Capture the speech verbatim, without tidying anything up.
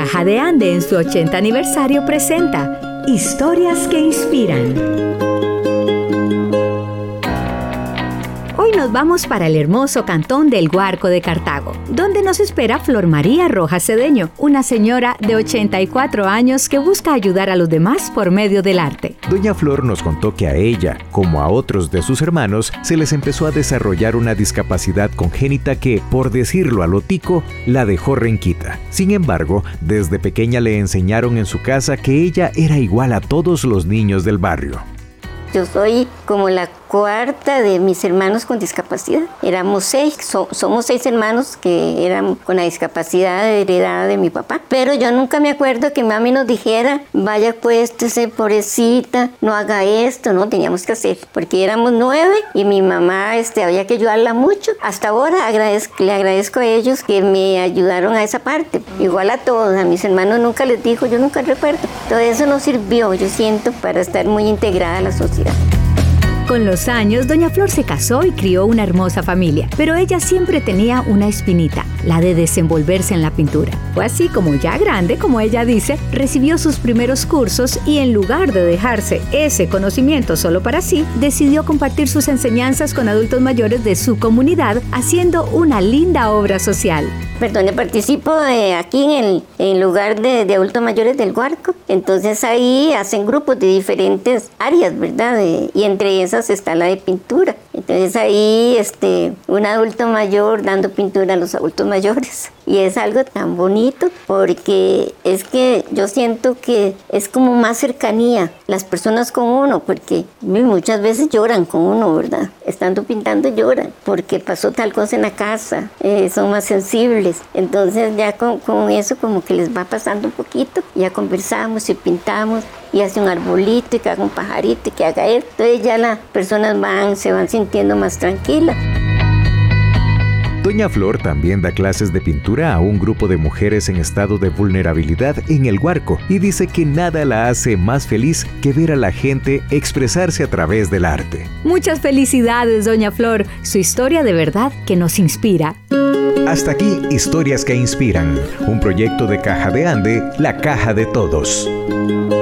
Caja de Ande en su ochenta aniversario presenta Historias que Inspiran. Hoy nos vamos para el hermoso cantón del Guarco de Cartago, donde nos espera Flor María Rojas Cedeño, una señora de ochenta y cuatro años que busca ayudar a los demás por medio del arte. Doña Flor nos contó que a ella, como a otros de sus hermanos, se les empezó a desarrollar una discapacidad congénita que, por decirlo a lo tico, la dejó renquita. Sin embargo, desde pequeña le enseñaron en su casa que ella era igual a todos los niños del barrio. Yo soy como la cuarta de mis hermanos con discapacidad. Éramos seis, so, somos seis hermanos que eran con la discapacidad heredada de mi papá. Pero yo nunca me acuerdo que mami nos dijera, vaya acuéstese, pobrecita, no haga esto, no, teníamos que hacer. Porque éramos nueve y mi mamá este, había que ayudarla mucho. Hasta ahora agradezco, le agradezco a ellos que me ayudaron a esa parte. Igual a todos, a mis hermanos nunca les dijo, yo nunca recuerdo. Todo eso nos sirvió, yo siento, para estar muy integrada a la sociedad. Con los años, Doña Flor se casó y crió una hermosa familia, pero ella siempre tenía una espinita, la de desenvolverse en la pintura. Fue así como ya grande, como ella dice, recibió sus primeros cursos y en lugar de dejarse ese conocimiento solo para sí, decidió compartir sus enseñanzas con adultos mayores de su comunidad, haciendo una linda obra social. Perdón, participo de aquí en el en lugar de, de adultos mayores del Guarco. Entonces ahí hacen grupos de diferentes áreas, ¿verdad? De, y entre esas está la de pintura. Entonces ahí este, un adulto mayor dando pintura a los adultos mayores. Y es algo tan bonito porque es que yo siento que es como más cercanía las personas con uno, porque muchas veces lloran con uno, ¿verdad? Estando pintando lloran porque pasó tal cosa en la casa, eh, son más sensibles. Entonces ya con, con eso como que les va pasando un poquito, ya conversamos y pintamos y hace un arbolito y que haga un pajarito y que haga esto. Entonces ya las personas van, se van sintiendo más tranquilas. Doña Flor también da clases de pintura a un grupo de mujeres en estado de vulnerabilidad en el Guarco y dice que nada la hace más feliz que ver a la gente expresarse a través del arte. Muchas felicidades, Doña Flor. Su historia de verdad que nos inspira. Hasta aquí, Historias que Inspiran, un proyecto de Caja de Ande, la caja de todos.